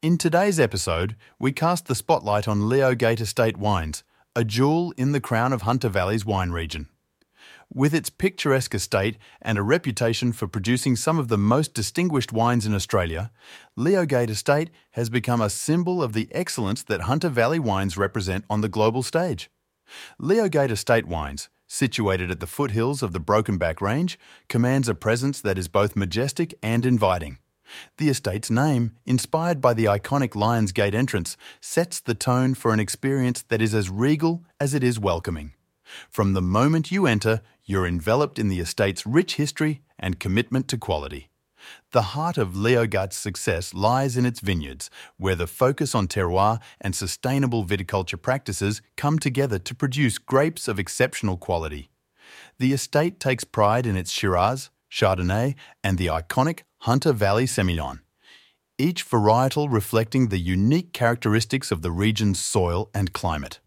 In today's episode, we cast the spotlight on Leo Gate Estate Wines, a jewel in the crown of Hunter Valley's wine region. With its picturesque estate and a reputation for producing some of the most distinguished wines in Australia, Leo Gate Estate has become a symbol of the excellence that Hunter Valley wines represent on the global stage. Leo Gate Estate Wines, situated at the foothills of the Broken Back Range, commands a presence that is both majestic and inviting. The estate's name, inspired by the iconic Lions Gate entrance, sets the tone for an experience that is as regal as it is welcoming. From the moment you enter, you're enveloped in the estate's rich history and commitment to quality. The heart of Leo Gate's success lies in its vineyards, where the focus on terroir and sustainable viticulture practices come together to produce grapes of exceptional quality. The estate takes pride in its Shiraz, Chardonnay, and the iconic Hunter Valley Semillon, each varietal reflecting the unique characteristics of the region's soil and climate.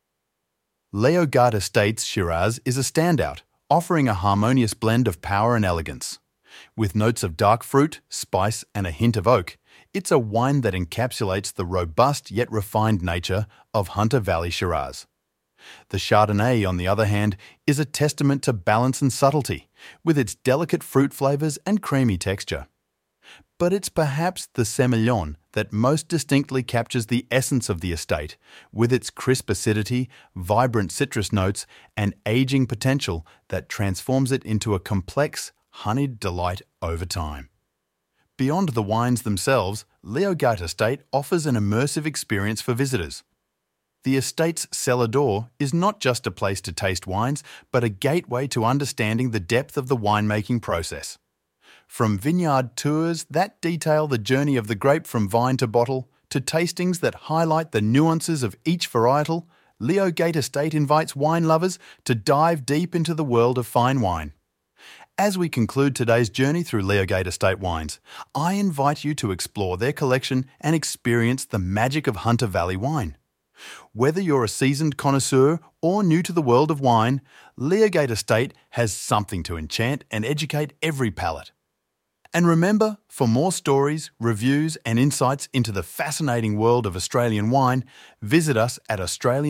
Leo Gate Estate's Shiraz is a standout, offering a harmonious blend of power and elegance. With notes of dark fruit, spice, and a hint of oak, it's a wine that encapsulates the robust yet refined nature of Hunter Valley Shiraz. The Chardonnay, on the other hand, is a testament to balance and subtlety, with its delicate fruit flavours and creamy texture. But it's perhaps the Semillon that most distinctly captures the essence of the estate, with its crisp acidity, vibrant citrus notes, and aging potential that transforms it into a complex, honeyed delight over time. Beyond the wines themselves, Leo Gate Estate offers an immersive experience for visitors. The estate's cellar door is not just a place to taste wines, but a gateway to understanding the depth of the winemaking process. From vineyard tours that detail the journey of the grape from vine to bottle, to tastings that highlight the nuances of each varietal, Leo Gate Estate invites wine lovers to dive deep into the world of fine wine. As we conclude today's journey through Leo Gate Estate Wines, I invite you to explore their collection and experience the magic of Hunter Valley wine. Whether you're a seasoned connoisseur or new to the world of wine, Leo Gate Estate has something to enchant and educate every palate. And remember, for more stories, reviews and insights into the fascinating world of Australian wine, visit us at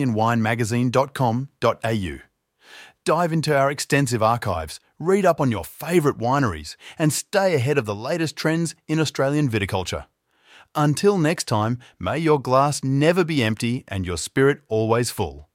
australianwinemagazine.com.au. Dive into our extensive archives, read up on your favourite wineries, and stay ahead of the latest trends in Australian viticulture. Until next time, may your glass never be empty and your spirit always full.